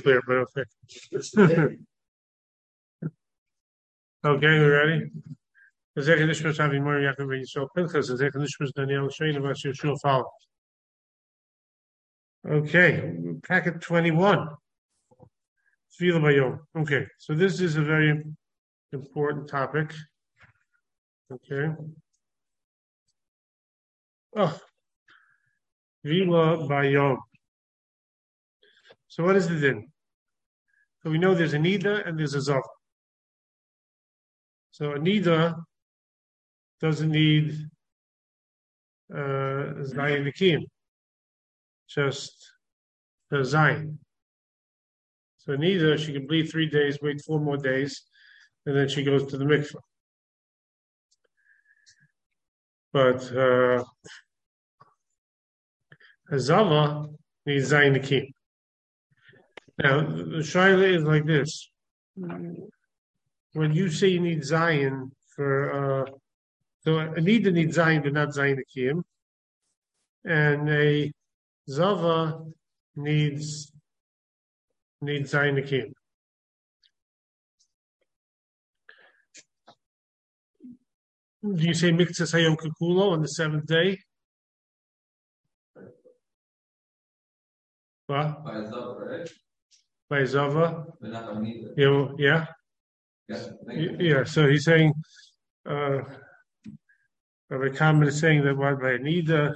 clear, but okay. Okay, we ready? Okay, packet 21. Okay, so this is a very important topic. Okay. Oh, Vila Bayom. So what is the din? So we know there's a nida and there's a zav. So a nida doesn't need zayin nikim, just the zayin. So a nida, she can bleed 3 days, wait 4 more days, and then she goes to the mikveh. But a zava needs zayin nikim. Now the shaila is like this: when you say you need zayin for so a nida needs zayin, but not zayin nikim, and a zava needs zayin nikim. Do you say miktzas hayom kekulo on the 7th day? What? By Zava, right? By Zava? But not by neither. Yeah? Yeah, so he's saying, Rabbi Kahneman is saying that by Nida,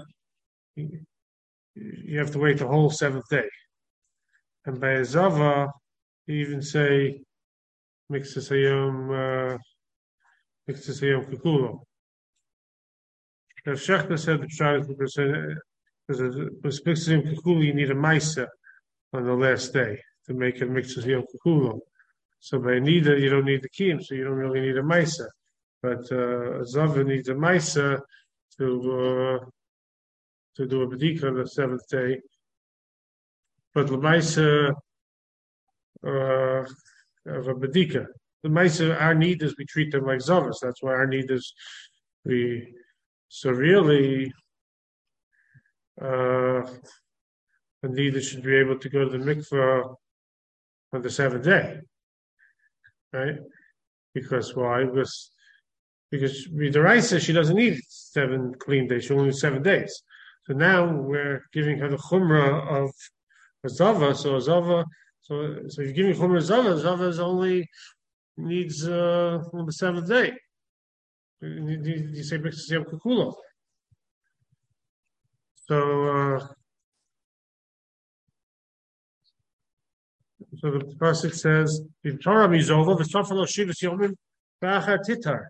you have to wait the whole 7th day. And by Zava, you even say, miktzas hayom kekulo. Now, Shechta said the Pshat because with miktzas hayom kekulo, you need a maisa on the last day to make it miktzas hayom kekulo. So by Nida, you don't need the kiyum, so you don't really need a maisa. But Zava needs a maisa to do a bedika on the 7th day. But the maisa of a bedika, the maisa, our need is we treat them like Zavas. That's why our need is so really a nida should be able to go to the mikveh on the 7th day. Right? Because why? Because Midaraisa, she doesn't need 7 clean days. She only needs 7 days. So now we're giving her the chumrah of a zava. So a zava, so you're giving chumrah zava. Zava only needs on the 7th day. You say miktzas hayom kekulo. So the pasuk says, "In Torah mizova v'sofalo shivus yomim v'achar titar."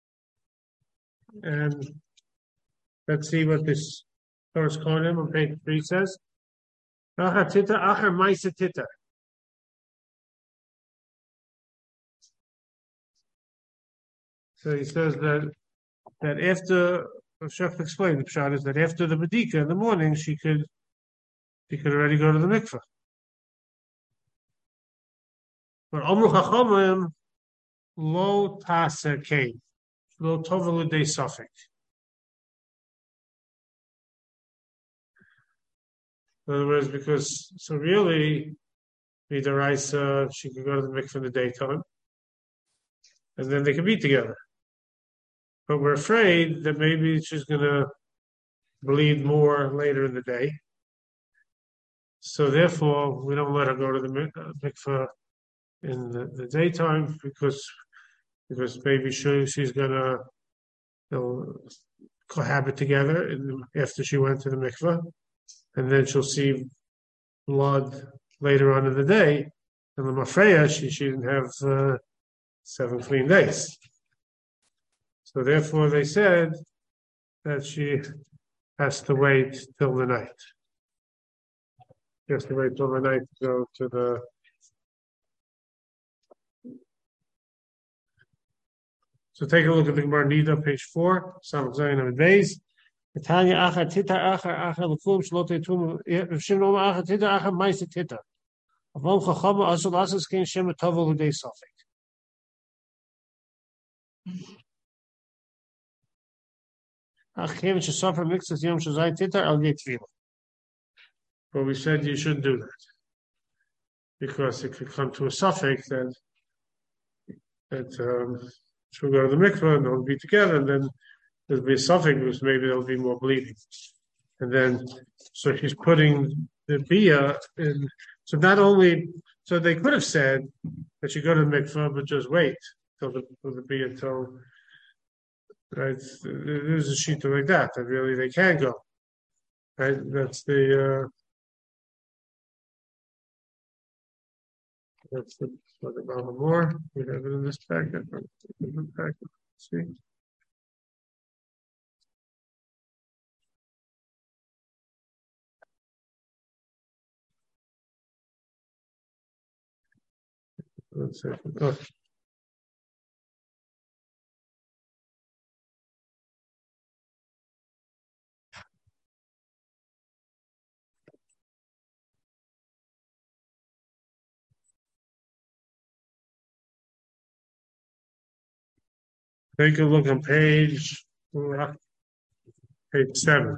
And let's see what this correspondent on page 3 says. Achar titar, achar ma'isa titar. So he says that after Shech explained, the pshat is that after the bedika in the morning, she could already go to the mikveh. But Amru Chachamim lo taser kein, lo tovelu de safek. In other words, because so really, Midaraisa, she could go to the mikveh in the daytime, and then they could be together. But we're afraid that maybe she's going to bleed more later in the day. So therefore, we don't let her go to the mikveh in the daytime because maybe she's going to cohabit together after she went to the mikveh, and then she'll see blood later on in the day. And the mafreya, she didn't have 7 clean days. So therefore, they said that she has to wait till the night. She has to wait till the night to go to the. So take a look at the Gemara Nida, page 4, Samach Zayin Amud Beis. Tanya achar titar achar lekum shlote tum Shimon achar titar achar ma'isa titar. Avom chachama asol asas kein shem tovel udei safek. But we said you shouldn't do that. because it could come to a suffix that she'll go to the mikveh and they'll be together, and then there'll be a suffix because maybe there'll be more bleeding. And then, so she's putting the bia in. So not only, so they could have said that she go to the mikveh, but just wait till the bia till, right? There's a sheet like that really they can go. Right? That's the what about more? We have it in this packet. Let's see. One second. Oh. Take a look on page 7.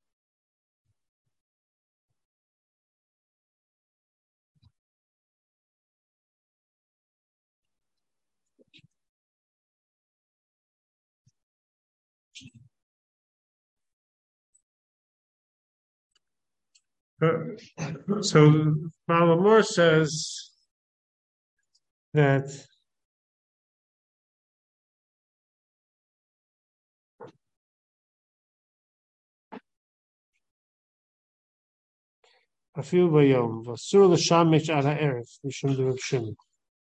So Malamor says that Afil Bayom Vasur L'Shamish Ala Erev Mishum D'Rav Shimon.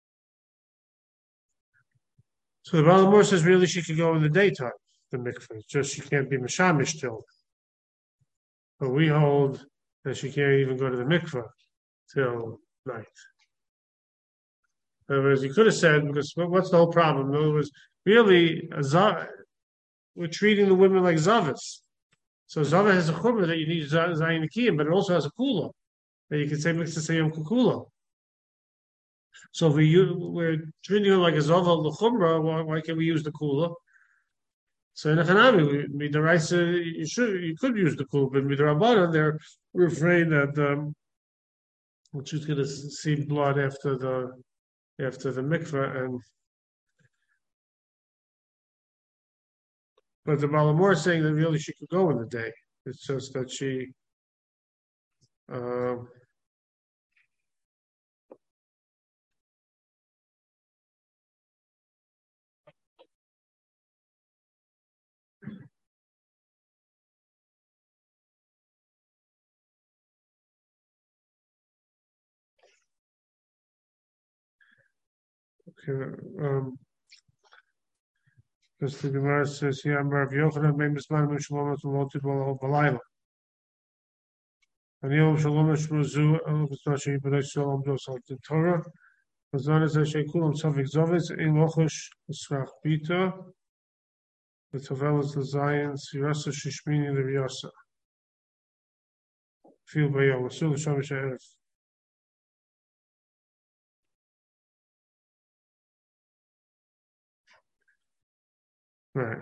So the Malamor says really she could go in the daytime, the mikveh. Just she can't be mishamish till. But we hold that she can't even go to the mikveh till night. In other words, you could have said, because what's the whole problem? In other words, really, we're treating the women like zavas. So zava has a chumrah that you need zayin akiyim, but it also has a kula that you can say mixed to sayom kukula. So if we're treating her like a zava l'chumrah, why can't we use the kula? So in a Hanami, you could use the kula, but midrabanan, we're afraid that she's going to see blood after the mikveh, but the Malamor is saying that really she could go in the day. It's just that she because the Gemara says here, Rav Yochanan made Misman Mishmon to Lotit Balayla. And Yom Shalom Shmuzu Elukashashi B'nai Shalom Dosal the Torah. Mazan is Hashem Kulam Safik Zovis in Lochosh Esrach Bita. The Tavel is the Zion Sirasa Shishmini Leviasa. Feel by Yom Sul Shamish Erev. Right.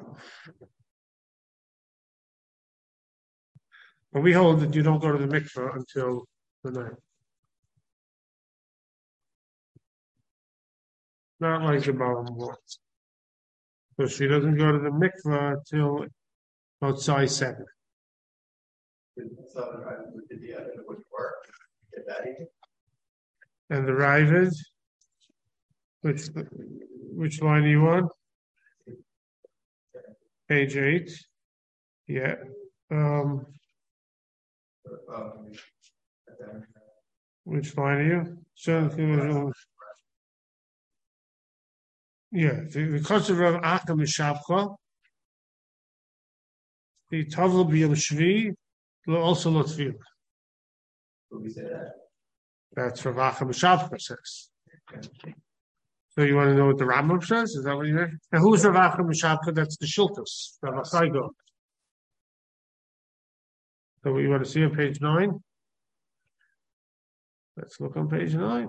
But we hold that you don't go to the mikveh until the night. Not like the Balam wants. So she doesn't go to the mikveh till outside 7. And the Ravid, which line are you on? Page 8. Yeah. Which line are you? Yeah, the concept of Acham Mishabcha, the Tavla B'Yom Shvi, also Lotfil. That's from Acham Mishabcha says. So you want to know what the Rambam says? Is that what you mean? And who's Rav Acham Mishabcha? That's the Shiltus, Rav Achaigo. So what you want to see on page 9? Let's look on page 9.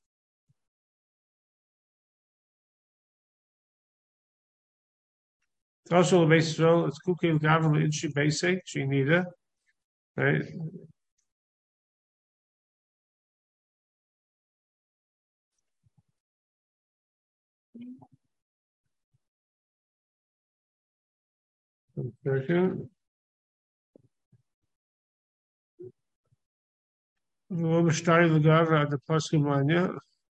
Also, the base it's Kukil Gavram Inshi Basic, Shinida, right? One second. Wo besteht der Gara at the Paskimania?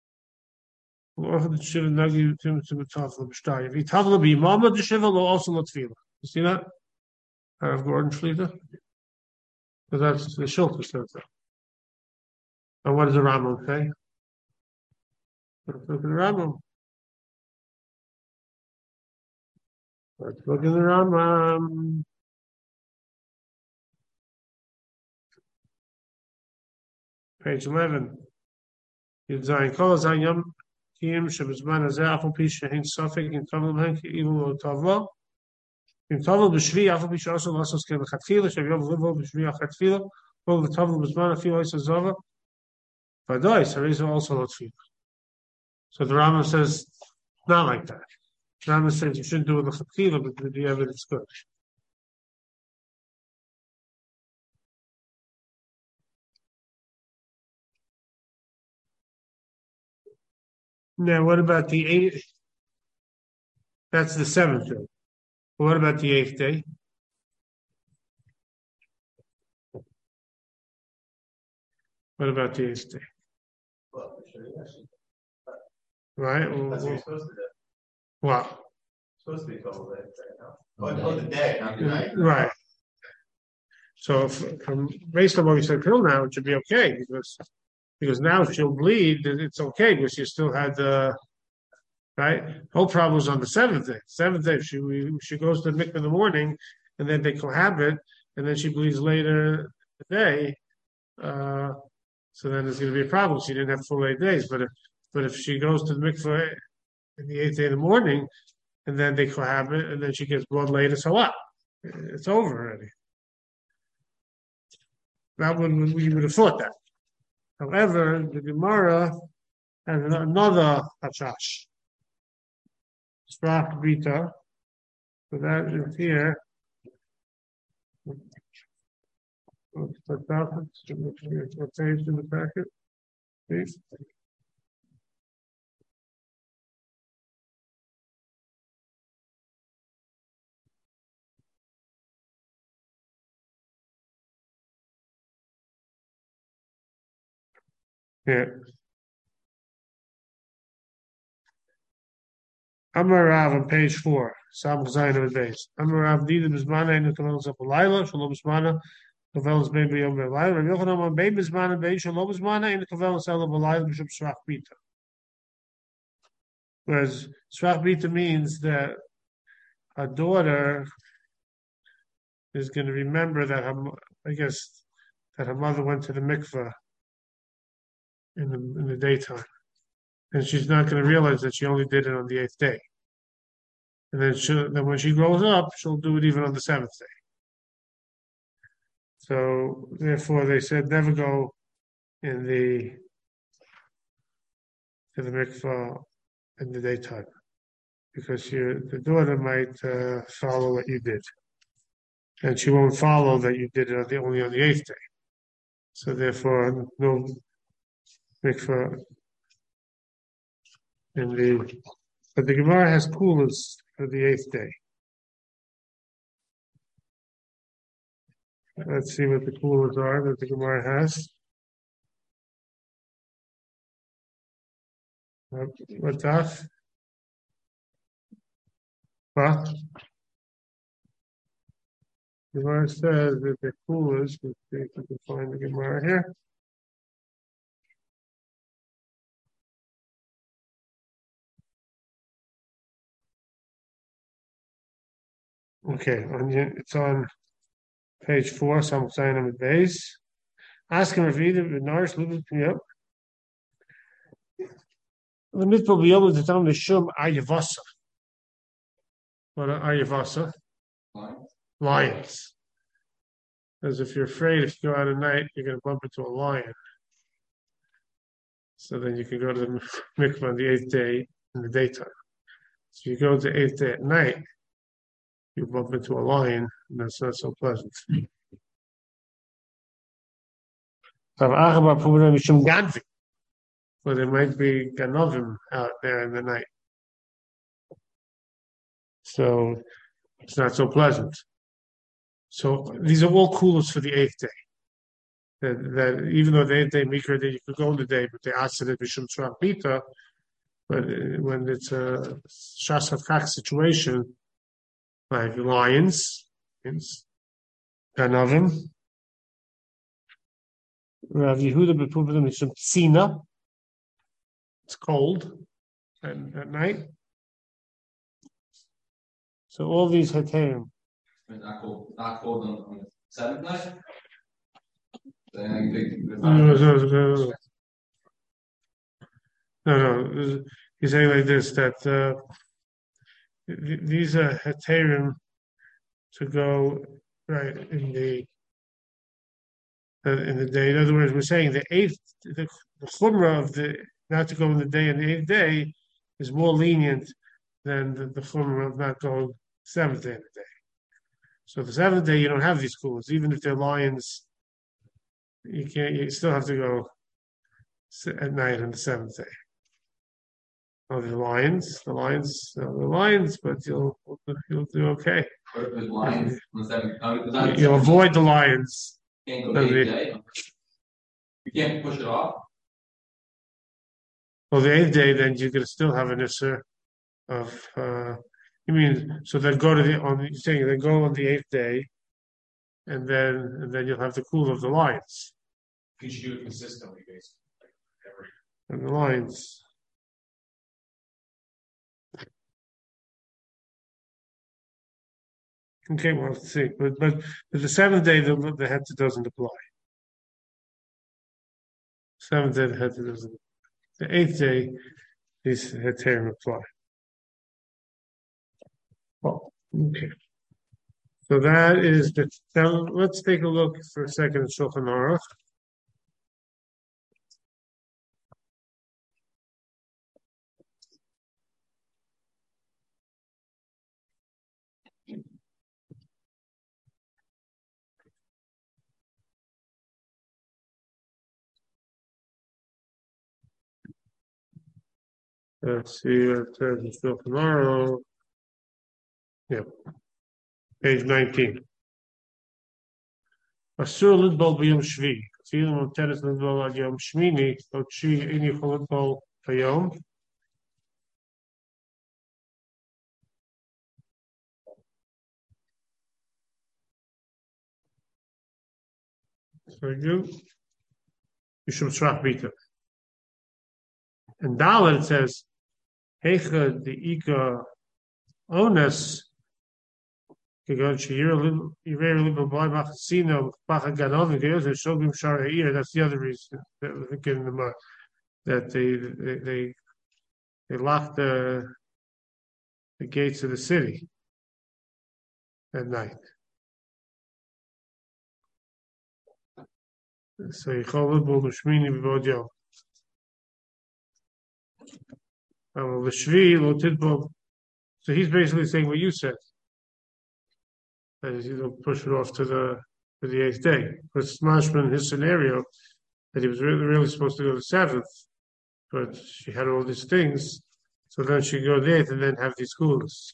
Wo the Shiva Nagi to the Tafel besteht. Wie Tafel be Mama the Shiva will also not feel. You see that? I have Gordon Schlieder. But that's the Shilter says that. And what does the Rambam say? Let's look at the Rambam. Let's look at the Rambam. Page 11. Yudzayin Kol Zayin Yom Kiyim Shebizman Azeh Afal Pi Shehin Safek In Tavel Henki Ilu Lo Tavlo In Tavel B'Shvi Afal Pi She'osu Lasos Ke B'Chatfila Shev Livo B'Shvi Achatfila Kol V'Tavel B'Zman Afil Ois Azova V'Adoi Sariza also Lo Tfila. So the Rambam says not like that. The Rambam says you shouldn't do it L'Chatfila, but the evidence good. Now, what about the 8th? That's the 7th day. What about the 8th day? What about the 8th day? Right? That's what you're supposed to do. What? Supposed to be told that. Oh, the day, not the night. Right. So from based on what we said till now, it should be okay because now if she'll bleed, it's okay because she still had the right. Whole problem was on the 7th day. 7th day, she goes to the mikveh in the morning, and then they cohabit, and then she bleeds later the day. So then there's going to be a problem. She didn't have full 8 days, but if she goes to the mikveh in the 8th day in the morning, and then they cohabit, and then she gets blood later, so what? It's over already. That one we would have thought that. However, the Gemara has another hashash. Srach Bita. So that is here. What page in the packet, please? Yeah. Amarav on page 4. Sam Zayin of the base. Amarav Dida Bismana in the Kavelas of Laila, Shalom Bismana, Kavelas Baby Yom Laila, Rav Yochanan on Baby Bismana, Baby Shalom Bismana in the Kavelas of Laila, Bishop Srach Bita. Whereas Srach Bita means that a daughter is going to remember that her mother went to the mikveh in the daytime, and she's not going to realize that she only did it on the 8th day. And then when she grows up, she'll do it even on the 7th day. So therefore, they said never go to the mikveh in the daytime, because the daughter might follow what you did, and she won't follow that you did it only on the 8th day. So therefore, no mikveh in the. But the Gemara has kulas for the 8th day. Let's see what the kulas are that the Gemara has. What's that? What? The Gemara says that the kulas, let's see if we can find the Gemara here. Okay, it's on page 4, some sign on the base. Ask him if either the nourish yep. The mitzvah will be able to tell him the shum ayavasa. What are ayavasa? Lions. Because if you're afraid, if you go out at night, you're going to bump into a lion. So then you can go to the mikvah on the 8th day in the daytime. So you go to the 8th day at night, you bump into a lion, and that's not so pleasant. But there might be ganovim out there in the night. So it's not so pleasant. So these are all coolers for the eighth day. That even though the eighth day mikra that you could go in the day, but they asked it bishum pita. But when it's a shasavkak situation, like lions, ganavim, Rav Yehuda b'puvadim mishum tzina. It's cold at night. So all these heterim. Not cold on the seventh night? No. He's saying like this, that these are heterim to go right in the day. In other words, we're saying the chumrah of the not to go in the day and the eighth day is more lenient than the chumrah of not going seventh day of the day. So the seventh day you don't have these coolers, even if they're lions. You can't. You still have to go at night on the seventh day. Oh, the lions, but you'll do okay. Lions, you'll avoid the lions. Can't go eighth day. You can't push it off. Well, the eighth day, then you're going to still have an issur of. You mean so then go to you're saying then go on the eighth day, and then you'll have the cool of the lions. You should do it consistently, basically. And the lions. Okay, we'll have to see. But the seventh day, the heter doesn't apply. Seventh day, the heter doesn't. The eighth day, these heterim apply. Oh, okay. So that is the. Now let's take a look for a second at Shulchan Aruch. Let's see what it says in Shulchan Aruch. Yeah, page 19. Asur lidbol b'yom shvi. Even when teres lidbol ad yom shmini, so she any lidbol b'yom. So you should shrach bita. And Dalet says, Heicha the Ika Onus. That's the other reason that they lock the gates of the city at night. So so he's basically saying what you said. That he'll push it off to the eighth day. Because Mashman, in his scenario, that he was really supposed to go the seventh, but she had all these things, so then she'd go the eighth and then have these schools.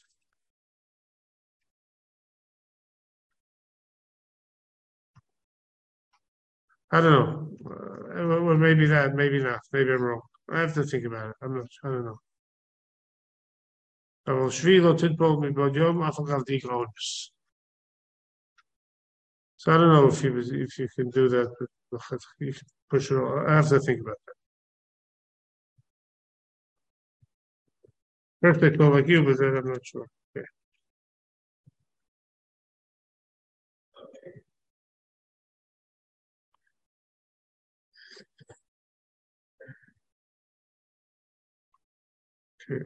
I don't know. Well, maybe that, maybe not. Maybe I'm wrong. I have to think about it. I don't know. So I don't know if you can do that, but you can push it on. I have to think about that. First I feel like you, but then I'm not sure. Okay. Okay.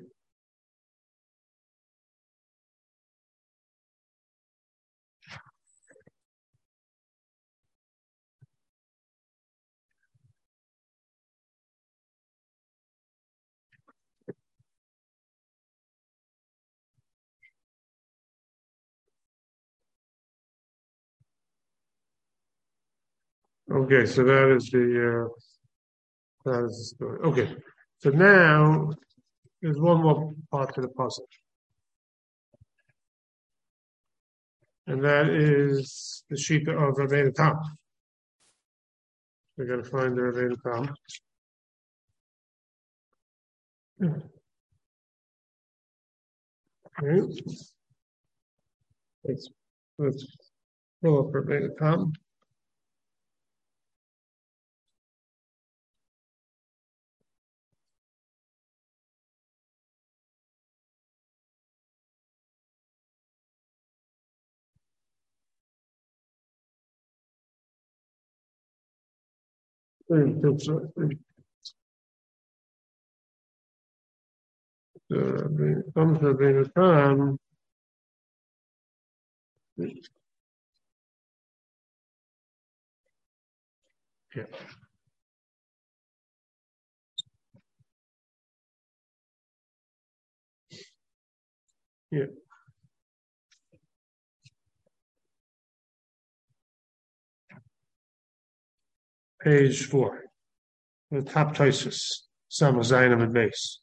Okay, so that is the story. Okay, so now there's one more part to the puzzle. And that is the sheet of Rabbeinu Tam. We're going to find the Rabbeinu Tam. Okay. Let's pull up Rabbeinu Tam. Comes Rabbeinu Tam. Yeah. Yeah. Page 4. The top Tosis. Some Zainam and base.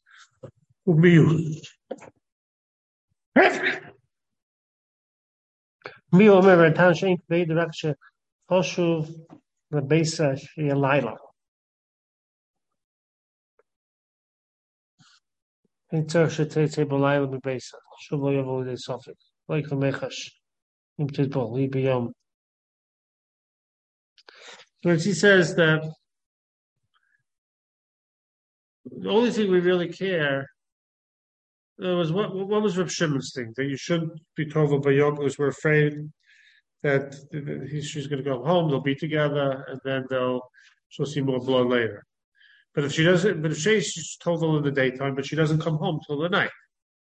מי אומר רטן שאין כדי רק שחשוב לבייסה שיהיה לילה. אין צריך שתצא בלילה בבייסה. שוב לא יבוא לידי סופק. לא יקרה מחש. אם תטבול, לי ביום. So he says that the only thing we really care was what was Reb Shimon's thing, that you shouldn't be told by Yom because we're afraid that she's going to go home, they'll be together, and then she'll see more blood later. But if she's told in the daytime, but she doesn't come home till the night,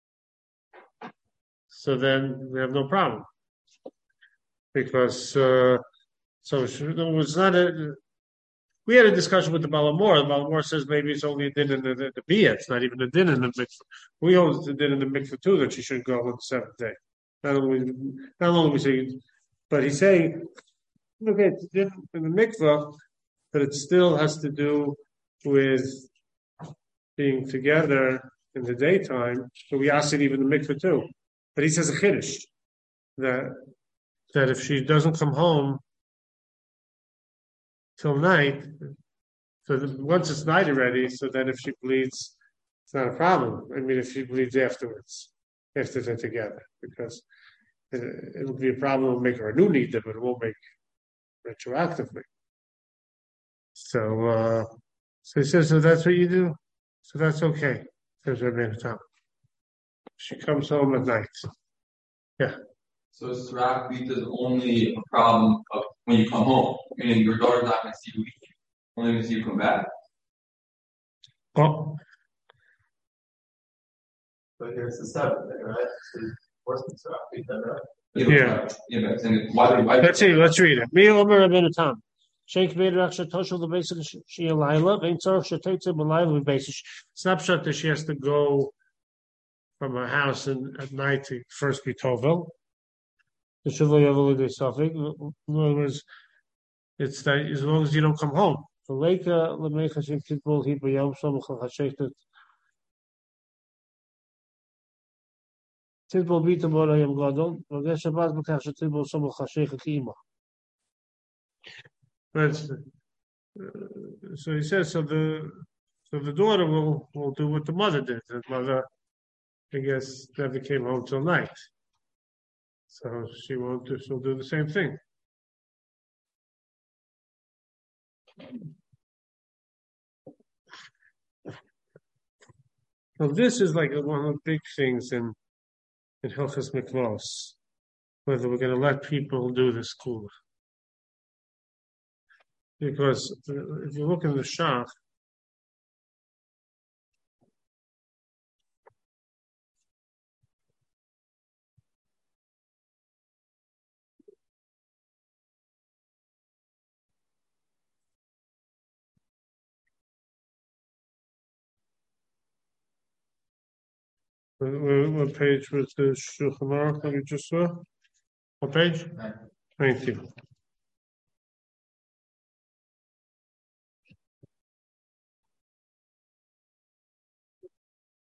so then we have no problem. Because it was not we had a discussion with the Balamor. The Balamor says maybe it's only a din in the Bia. It's not even a din in the mikvah. We hold the din in the mikvah too, that she should go on the seventh day. Not only we say, but he's saying, okay, it's din in the mikvah, but it still has to do with being together in the daytime. So we ask it even the mikvah too. But he says a chiddush that if she doesn't come home till night, so once it's night already, so then if she bleeds, it's not a problem. I mean, if she bleeds afterwards, after they're together, because it'll be a problem. It'll make her a new nida, but it won't make retroactively. So he says, so that's what you do. So that's okay. Says Rabbeinu Tam. She comes home at night. Yeah. So Sraq Bita is only a problem of when you come home, meaning your daughter's not going to see you weekend, only going to see you come back. Oh. But here's the seventh day, right? So what's the Sraq Bita, right? Yeah. Why? Let's see. Let's read it. Mi Omer Rabbeinu Tam. Sheikh Beidrak Shatoshul the basic Shia Laila. Vein Tzarech Shatetze B'Laila the basic. Snapshot that she has to go from her house at night to first be Tovel. The Shuvah Yavuliday Safik. In other words, it's that as long as you don't come home. So Leika Lemechas in Kitbul Hibayam Samachal Hashektet. Tidbul Bita Borayam Gadol. V'gesh Shabbat B'kach Shetidbul Samachal Hashektet Ima. So he says, so the daughter will do what the mother did. The mother, I guess, never came home till night. So she'll do the same thing. So this is like one of the big things in Hilchos Mikvos, whether we're going to let people do this school. Because if you look in the Shach, what page was the Shulchan Aruch that we just saw? What page? 19.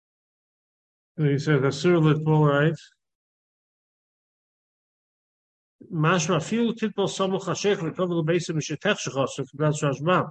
And he said, Asur Litbol, right? Mashma filu titbol samuch hashech v'tovel beisim mishetech shechos v'kibel shashbam.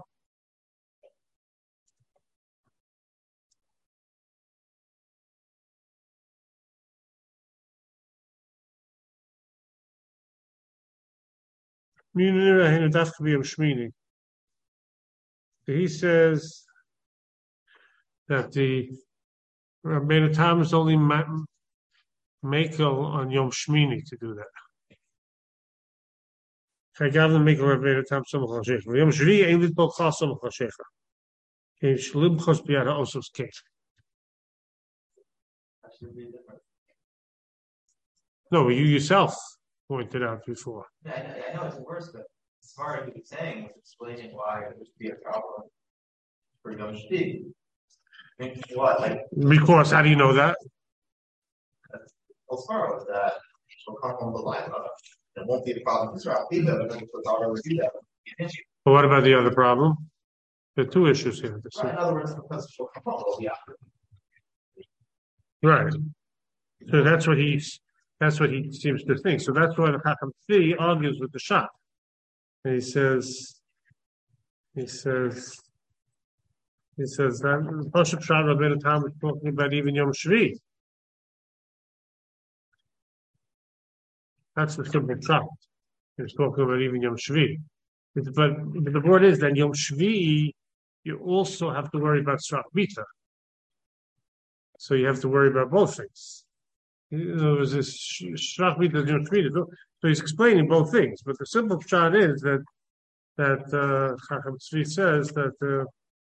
He says that the Rabbeinu Tam is only makel on Yom Shmini to do that. Chaygav the makel Rabbeinu Tam Samach Hashecha. Yom Shvi ain't lit bol chas Samach Hashecha. He shlim chos biyad ha'osos keit. No, you yourself pointed out before. Yeah, I know it's worse, but as far as he's saying was explaining why it would be a problem for Yom Shvi. I mean, what? Like, because how do you know that? as far as that, she'll come home the line up. It won't be a problem for Israel either, but then it's already that. But what about the other problem? There are two issues here. Right, in other words, because she'll come home, it'll be after. Right. So that's what he seems to think. So that's why the Chacham Tzvi argues with the Shach. And he says that Pashup Shach Rabbeinu Tam is talking about even Yom Shvi. That's the simple Shach. He's talking about even Yom Shvi. But the word is that Yom Shvi, you also have to worry about Srach Bita. So you have to worry about both things. There was this Srach Bita Yom Shvi. So he's explaining both things. But the simple shot is that Chacham Tzvi says that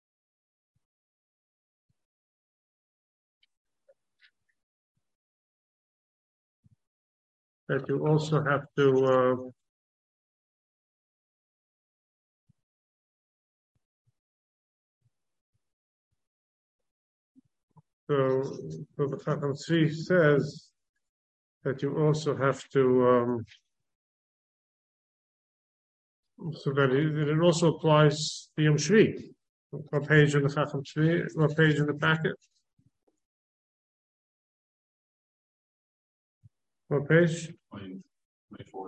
you also have to so the Chacham Tzvi says that you also have to so that it also applies to Yom Shvi. What page in the Chacham Tzvi? What page in the packet? What page? 24.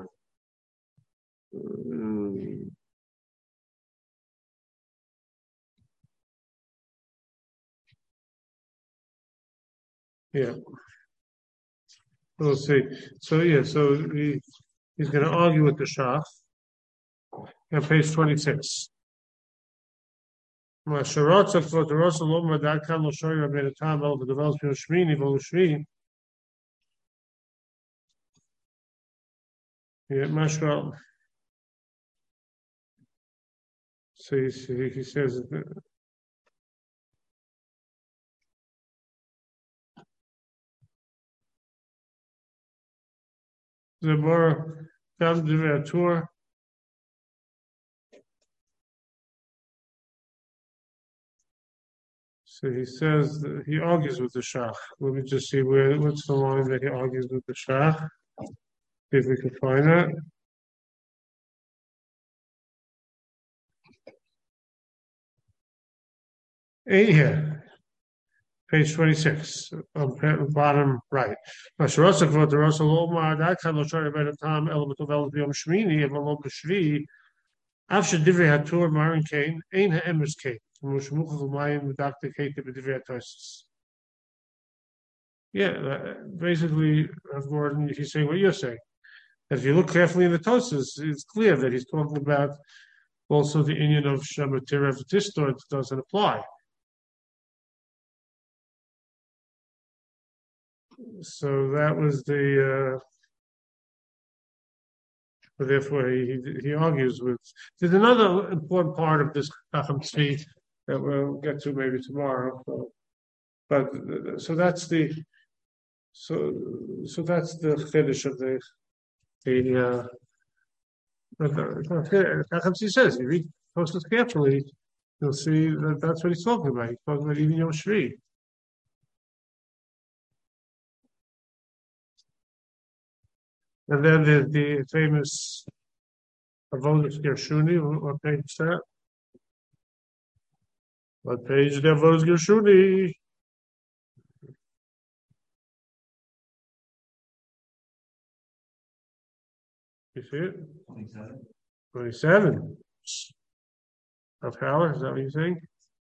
Yeah. We'll see. So he's going to argue with the Shach on page 26. Yeah, Mashra. So he says the more tour. So he says he argues with the Shach. Let me just see what's the line that he argues with the Shach. See if we can find that. Here, page 26, bottom right. Yeah, basically, Gordon, he's saying what you're saying. If you look carefully in the Tosas, it's clear that he's talking about also the union of Shematir Tistor doesn't apply. So that was the. Therefore, he argues with. There's another important part of this Chacham Tzvi that we'll get to maybe tomorrow. So that's the. So that's the finish of the Chacham Tzvi says. If you read Tosas carefully, you'll see that that's what he's talking about. He's talking about even Yom Shvi. And then there's the famous Avodas Gershuni. What page is that? What page is the Avodas Gershuni? You see it? 27. 27. Of power, is that what you're saying?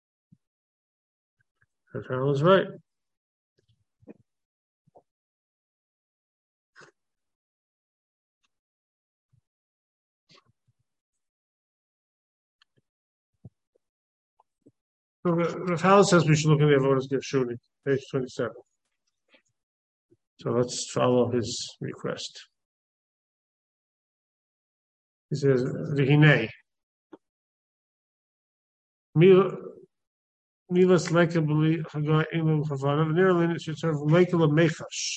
Of power is right. So Rav Howell says we should look at the Avodas Gershuni, page 27. So let's follow his request. He says, V'hinei. Milas Leika B'li Hagai Elu Chavana. In Ireland, it should serve Leika L'Mechash.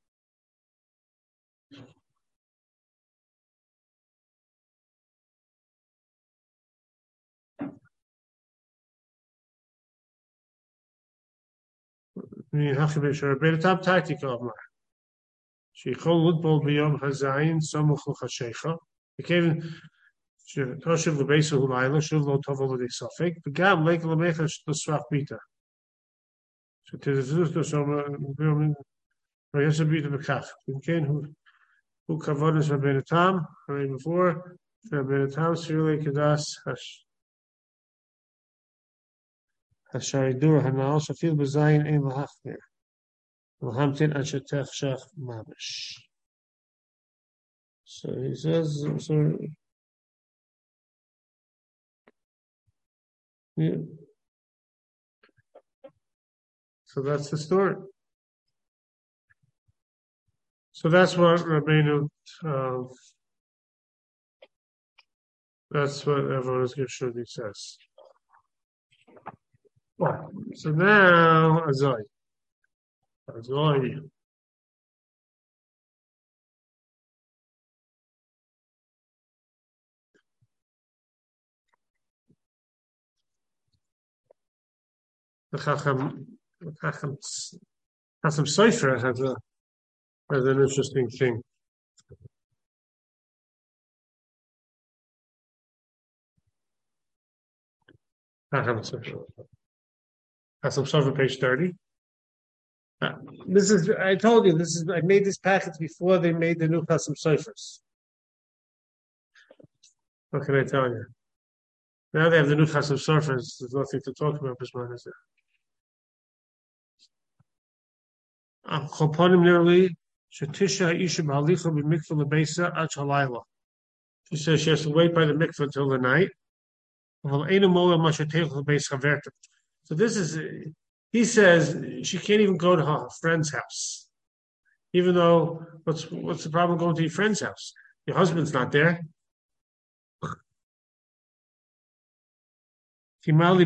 Be'etam Tactica of Mar. Sheichol Ludbol B'yom Hazayin Samuch L'Chashecha. He came Toshiv L'Beisa Hulayla, Shuv Lo Tovo L'Dei Safek, Begam Leika L'Mechash L'Srach Bita. So to the Zuz L'Som, Rayasa Bita B'Kaf. In Ken who Kavonis Rabbeinu Tam, right before, Rabbeinu Tam, Sirle Kedas, Hasharidur Hanal, Shafil B'Zayin Ein L'Hachmir. L'Hamtin Ashetech Shach Mamish. So he says, yeah. So that's the story. So that's what Rabbeinu, that's what Avodas Gershuni says. Well, so now, Azoi. The Chacham Sofer has an interesting thing. Chacham Sofer, page 30. This is, I told you, I made this package before they made the new Chacham Sofers. What can I tell you? Now they have the new Chacham Sofers, there's nothing to talk about, Bisman, is there? Nearly, she says she has to wait by the mikveh until the night. So this is, he says she can't even go to her friend's house. Even though, what's the problem going to your friend's house? Your husband's not there. What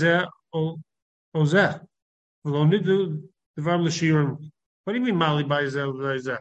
do you mean Mali Bayzeh?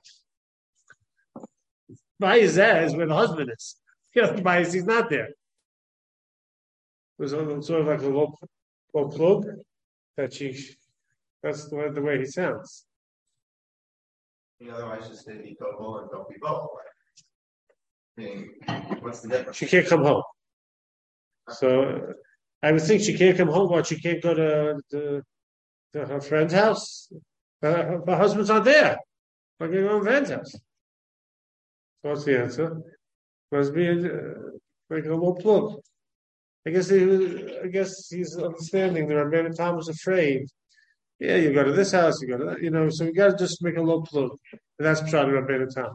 Bayzeh is where the husband is. He's not there. There's sort of like a low plug that that's the way he sounds. Otherwise, just say be go and don't be both. I mean, what's the difference? She can't come home. So I would think she can't come home, but she can't go to her friend's house. Her husband's not there. Why can't go to her friend's house? So what's the answer? Must be like a low plug. I guess he's understanding that Rabbeinu Tam was afraid. Yeah, you go to this house, you go to that, so you got to just make a low plug. And that's Pshat Rabbeinu Tam.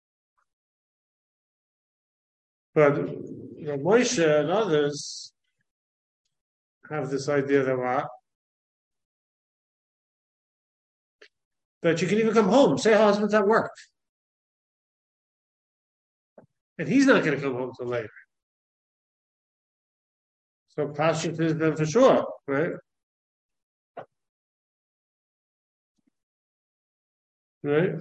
But Moshe and others have this idea that you can even come home. Say her husband's at work. And he's not going to come home till later. So Pashut is then for sure, right? Right?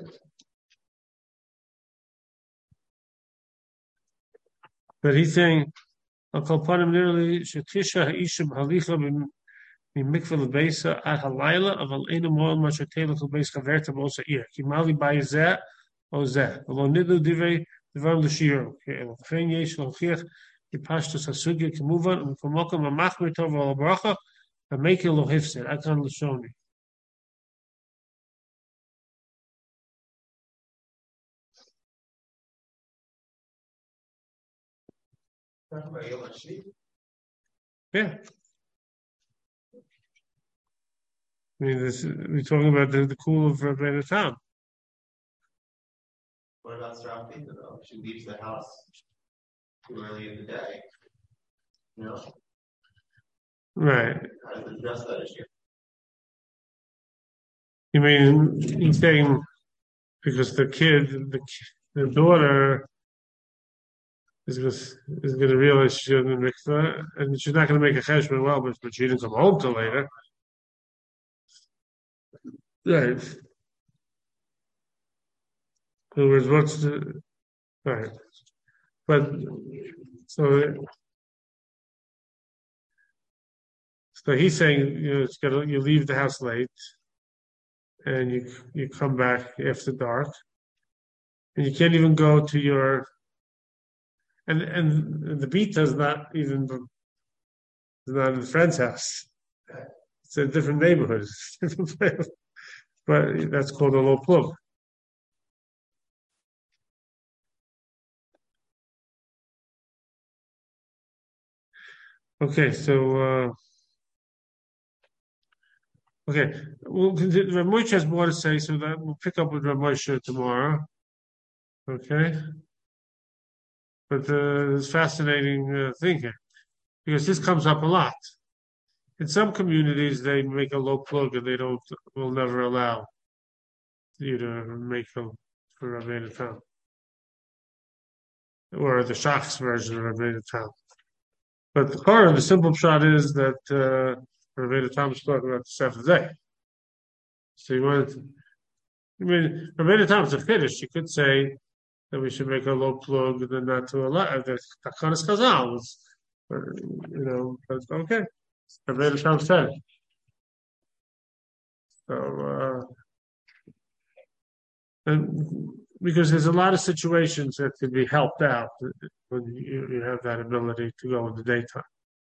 But he's saying, I'll call upon him literally, Shatisha Ha'ishim Halicha Mikveh Lebeisa at Halayla of Al Einu Moel Mashatela to Beis Kaverta Bosa Ir. Kimali Bayzeh Ozeh. Although Nidu Divrei Divar L'Shiro. Chen Yesh L'Chiach Yipashtus HaSugya Kimuvan and Komokam HaMachmir Tov Al Bracha HaMekel Lo Hifsed. Akan L'Shoni. Yeah. I mean, we're talking about the cool of Rabbeinu Tam. What about Strauss Pizza though? She leaves the house too early in the day. Right. How does it address that issue? You mean he's saying because the daughter is going to realize she's in the mikveh and she's not going to make a cheshbon well, but she didn't come home till later. Right. In other words, what's the right? But so he's saying you leave the house late and you come back after dark and you can't even go to your and the bita is not even not in the friend's house. It's a different neighborhood. But that's called a low plug. Okay, so okay, Rav Moshe has more to say, so that we'll pick up with Rav Moshe tomorrow. Okay, but there's fascinating thing here because this comes up a lot. In some communities, they make a low plug and they will never allow you to make them for Rabbeinu Tam. Or the Shach's version of Rabbeinu Tam. But the simple shot is that Rabbeinu Tam is talking about the seventh day. So Rabbeinu Tam is a finish. You could say that we should make a low plug and then not to allow the Takanas Chazal. But okay. Rabbeinu Tam said. So, and because there's a lot of situations that can be helped out when you have that ability to go in the daytime.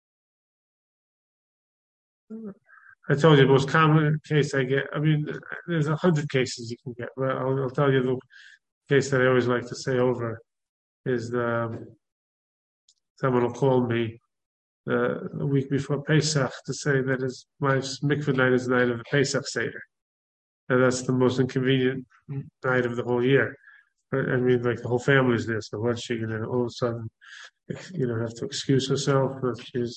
I told you the most common case I get. I mean, there's 100 cases you can get, but I'll tell you the case that I always like to say over is someone will call me the week before Pesach to say that my mikveh night is the night of the Pesach Seder. And that's the most inconvenient night of the whole year. I mean, like the whole family's there, so what's she gonna all of a sudden, have to excuse herself if she's.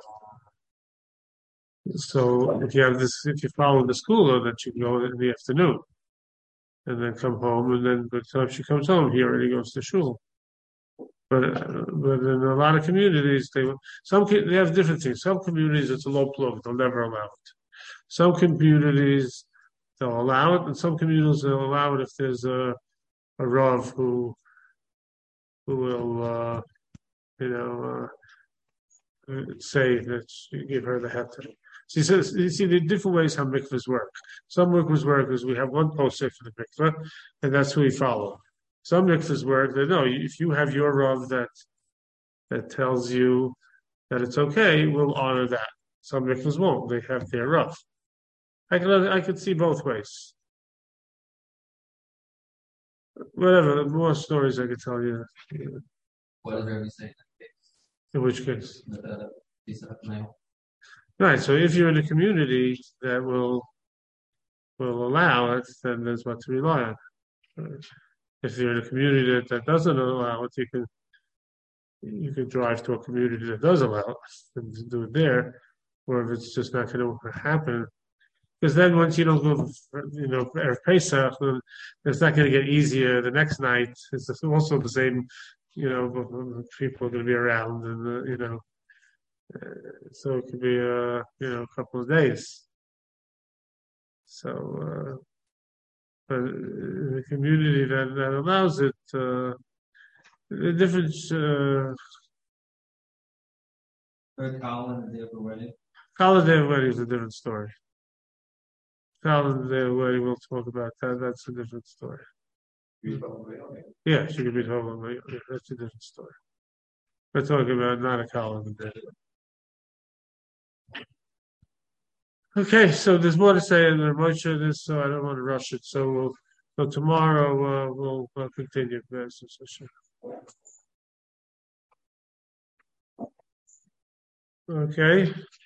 So if you follow the school, that you can go in the afternoon, and then come home, and then by the time she comes home, he already goes to shul. But in a lot of communities, they have different things. Some communities it's a low plug; they'll never allow it. Some communities they'll allow it, and some communities they'll allow it if there's a Rav who will say that you give her the heter. She says, you see the different ways how mikvahs work. Some mikvahs work is we have one posek for the mikvah, and that's who we follow. Some mikvahs work that no, if you have your Rav that tells you that it's okay, we'll honor that. Some mikvahs won't; they have their Rav. I could see both ways. Whatever, more stories I could tell you. What does Rabbi say in which case? The Right. So if you're in a community that will allow it, then there's what to rely on. If you're in a community that doesn't allow it, you could drive to a community that does allow it and do it there. Or if it's just not going to happen, because then once you don't go, Erev Pesach, it's not going to get easier the next night. It's also the same, people are going to be around, and so it could be a couple of days. So, but the community that allows it, the difference. Colin, the day of the wedding. Colin, the day of the wedding is a different story. Colin, the day of the wedding, we'll talk about that. That's a different story. Yeah, she could be told. Yeah, that's a different story. We're talking about not a Colin the day. Okay, so there's more to say in the Moshe this, so I don't want to rush it. So tomorrow we'll continue. Okay.